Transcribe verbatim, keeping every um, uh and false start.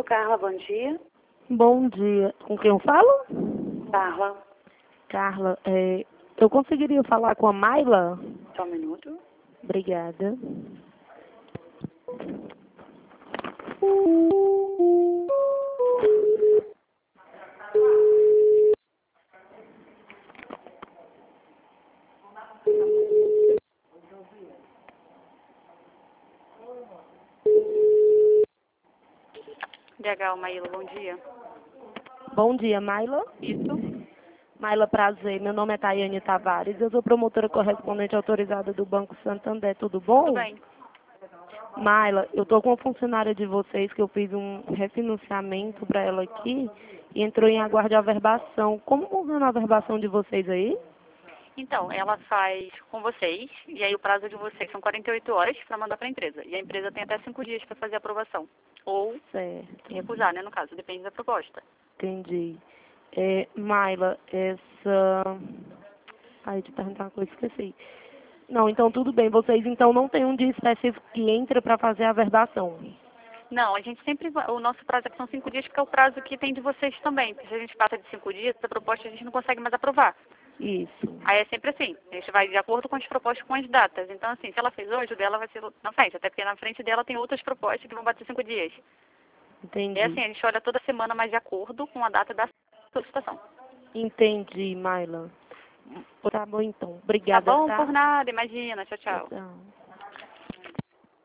Carla, bom dia. Bom dia. Com quem eu falo? Carla, Carla, é, eu conseguiria falar com a Mayla? só um minuto. Obrigada. D H, Maíla, bom dia. Bom dia, Mayla. Isso? Mayla, prazer. Meu nome é Tayane Tavares. Eu sou promotora correspondente autorizada do Banco Santander. Tudo Tudo bom? bem. Mayla, eu tô com uma funcionária de vocês que eu fiz um refinanciamento para ela aqui e entrou em aguardo de averbação. Como funciona a averbação de vocês aí? Então, ela faz com vocês, e aí o prazo de vocês são quarenta e oito horas para mandar para a empresa. E a empresa tem até cinco dias para fazer a aprovação. Ou Certo. recusar, né, no caso, depende da proposta. Entendi. É, Mayla, essa... Ai, te perguntar uma coisa, esqueci. Não, então tudo bem. Vocês então não tem um dia específico que entra para fazer a averbação? Não, a gente sempre, va- o nosso prazo aqui são cinco dias, porque é o prazo que tem de vocês também. Porque se a gente passa de cinco dias, a proposta a gente não consegue mais aprovar. Isso. Aí é sempre assim, a gente vai de acordo com as propostas, com as datas. Então, assim, se ela fez hoje, o dela vai ser na frente, até porque na frente dela tem outras propostas que vão bater cinco dias. Entendi. É assim, a gente olha toda semana, mas de acordo com a data da solicitação. Entendi, Mayla. Tá bom então. Tá Obrigada, bom? tá? Por nada, imagina. Tchau, tchau. Tchau.